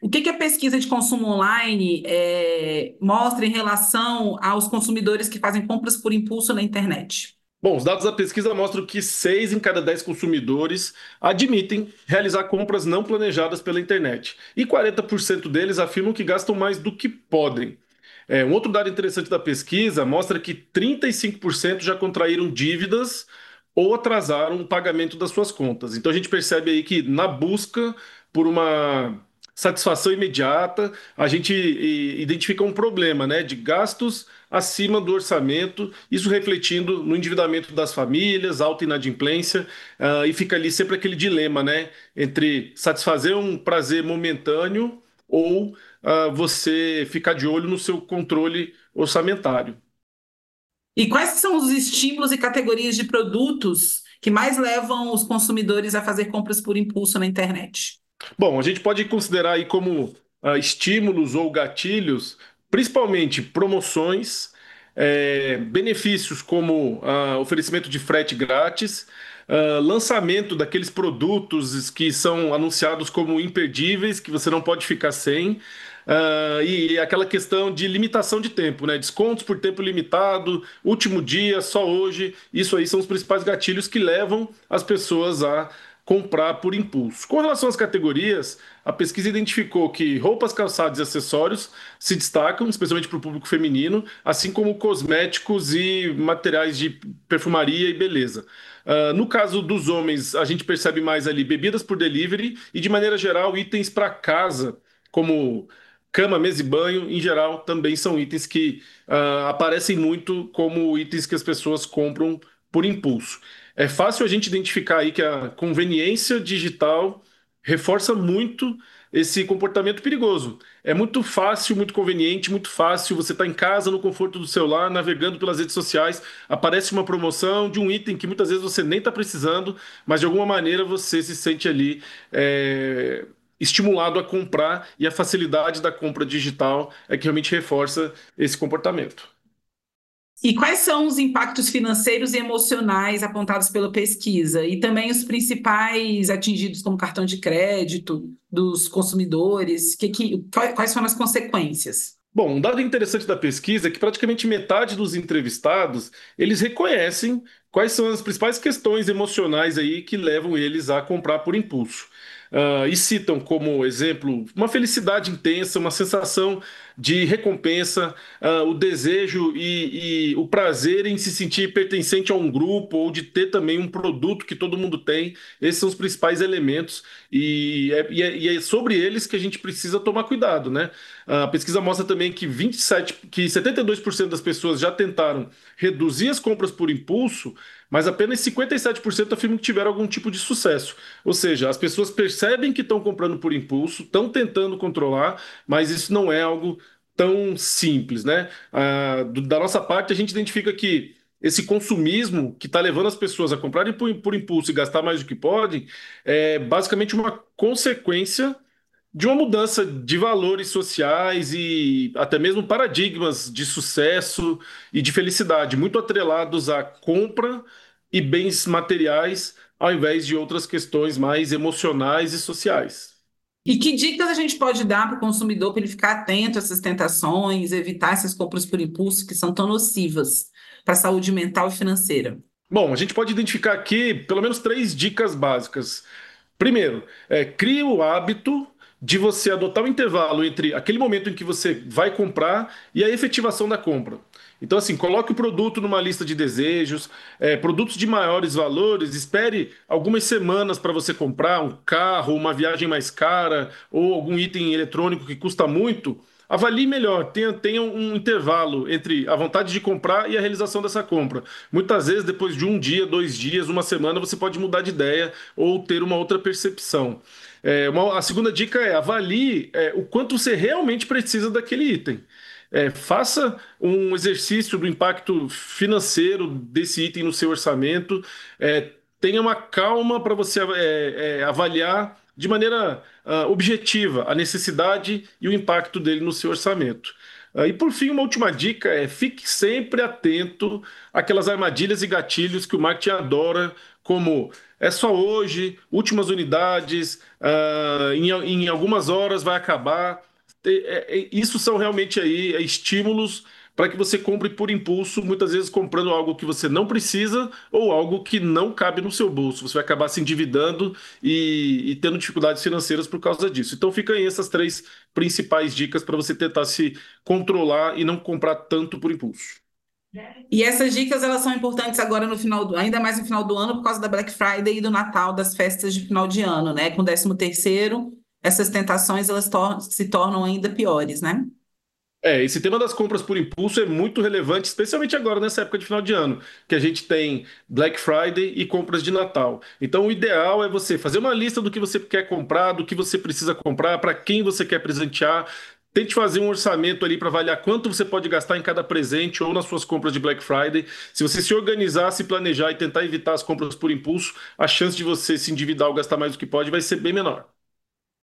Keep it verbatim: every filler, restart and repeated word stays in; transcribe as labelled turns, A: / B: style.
A: O que que a pesquisa de consumo online eh, mostra em relação aos consumidores que fazem compras por impulso na internet?
B: Bom, os dados da pesquisa mostram que seis em cada dez consumidores admitem realizar compras não planejadas pela internet. E quarenta por cento deles afirmam que gastam mais do que podem. É, um outro dado interessante da pesquisa mostra que trinta e cinco por cento já contraíram dívidas ou atrasaram o pagamento das suas contas. Então a gente percebe aí que na busca por uma satisfação imediata, a gente i- identifica um problema, né, de gastos acima do orçamento, isso refletindo no endividamento das famílias, alta inadimplência, ah, e fica ali sempre aquele dilema, né, entre satisfazer um prazer momentâneo ou ah, você ficar de olho no seu controle orçamentário.
A: E quais são os estímulos e categorias de produtos que mais levam os consumidores a fazer compras por impulso na internet?
B: Bom, a gente pode considerar aí como ah, estímulos ou gatilhos, principalmente promoções, eh, benefícios como ah, oferecimento de frete grátis, ah, lançamento daqueles produtos que são anunciados como imperdíveis, que você não pode ficar sem, ah, e aquela questão de limitação de tempo, né? Descontos por tempo limitado, último dia, só hoje. Isso aí são os principais gatilhos que levam as pessoas a comprar por impulso. Com relação às categorias, a pesquisa identificou que roupas, calçados e acessórios se destacam, especialmente para o público feminino, assim como cosméticos e materiais de perfumaria e beleza. Uh, no caso dos homens, a gente percebe mais ali bebidas por delivery e, de maneira geral, itens para casa, como cama, mesa e banho, em geral, também são itens que uh, aparecem muito como itens que as pessoas compram por impulso. É fácil a gente identificar aí que a conveniência digital reforça muito esse comportamento perigoso. É muito fácil, muito conveniente, muito fácil. Você está em casa, no conforto do celular, navegando pelas redes sociais, aparece uma promoção de um item que muitas vezes você nem está precisando, mas de alguma maneira você se sente ali é, estimulado a comprar e a facilidade da compra digital é que realmente reforça esse comportamento.
A: E quais são os impactos financeiros e emocionais apontados pela pesquisa? E também os principais atingidos, como cartão de crédito dos consumidores? Que, que, quais foram as consequências?
B: Bom, um dado interessante da pesquisa é que praticamente metade dos entrevistados, eles reconhecem quais são as principais questões emocionais aí que levam eles a comprar por impulso. Ah, e citam como exemplo uma felicidade intensa, uma sensação de recompensa, ah, o desejo e, e o prazer em se sentir pertencente a um grupo ou de ter também um produto que todo mundo tem. Esses são os principais elementos e é, e é- e é sobre eles que a gente precisa tomar cuidado, né? A pesquisa mostra também que vinte e sete, que setenta e dois por cento das pessoas já tentaram reduzir as compras por impulso, mas apenas cinquenta e sete por cento afirmam que tiveram algum tipo de sucesso. Ou seja, as pessoas percebem que estão comprando por impulso, estão tentando controlar, mas isso não é algo tão simples, né? Ah, do- da nossa parte, a gente identifica que esse consumismo que está levando as pessoas a comprarem por, por impulso e gastar mais do que podem é basicamente uma consequência de uma mudança de valores sociais e até mesmo paradigmas de sucesso e de felicidade, muito atrelados à compra e bens materiais, ao invés de outras questões mais emocionais e sociais.
A: E que dicas a gente pode dar para o consumidor para ele ficar atento a essas tentações, evitar essas compras por impulso que são tão nocivas para a saúde mental e financeira?
B: Bom, a gente pode identificar aqui pelo menos três dicas básicas. Primeiro, é, crie o hábito de você adotar um intervalo entre aquele momento em que você vai comprar e a efetivação da compra. Então, assim, coloque o produto numa lista de desejos, é, produtos de maiores valores, espere algumas semanas para você comprar um carro, uma viagem mais cara ou algum item eletrônico que custa muito. Avalie melhor, tenha, tenha um intervalo entre a vontade de comprar e a realização dessa compra. Muitas vezes, depois de um dia, dois dias, uma semana, você pode mudar de ideia ou ter uma outra percepção. É, uma- a segunda dica é avalie é, o quanto você realmente precisa daquele item. É, faça um exercício do impacto financeiro desse item no seu orçamento. É, tenha uma calma para você é, é, avaliar de maneira ah, objetiva a necessidade e o impacto dele no seu orçamento. Ah, e por fim, uma última dica é fique sempre atento àquelas armadilhas e gatilhos que o marketing adora como é só hoje, últimas unidades, ah, em, em algumas horas vai acabar. É- é- Isso são realmente aí é, estímulos para que você compre por impulso, muitas vezes comprando algo que você não precisa ou algo que não cabe no seu bolso. Você vai acabar se endividando e, e tendo dificuldades financeiras por causa disso. Então, fica aí essas três principais dicas para você tentar se controlar e não comprar tanto por impulso.
A: E essas dicas elas são importantes agora no final do, ainda mais no final do ano por causa da Black Friday e do Natal, das festas de final de ano, né? Com o décimo terceiro, essas tentações elas tor- se tornam ainda piores, né?
B: É, esse tema das compras por impulso é muito relevante, especialmente agora nessa época de final de ano, que a gente tem Black Friday e compras de Natal. Então, o ideal é você fazer uma lista do que você quer comprar, do que você precisa comprar, para quem você quer presentear. Tente fazer um orçamento ali para avaliar quanto você pode gastar em cada presente ou nas suas compras de Black Friday. Se você se organizar, se planejar e tentar evitar as compras por impulso, a chance de você se endividar ou gastar mais do que pode vai ser bem menor.